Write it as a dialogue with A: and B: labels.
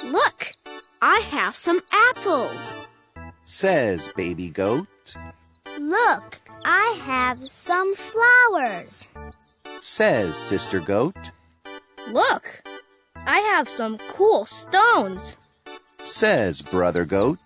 A: Look, I have some apples,
B: says Baby Goat.
C: Look, I have some flowers,
B: says Sister Goat.
A: Look, I have some cool stones,
B: says Brother Goat.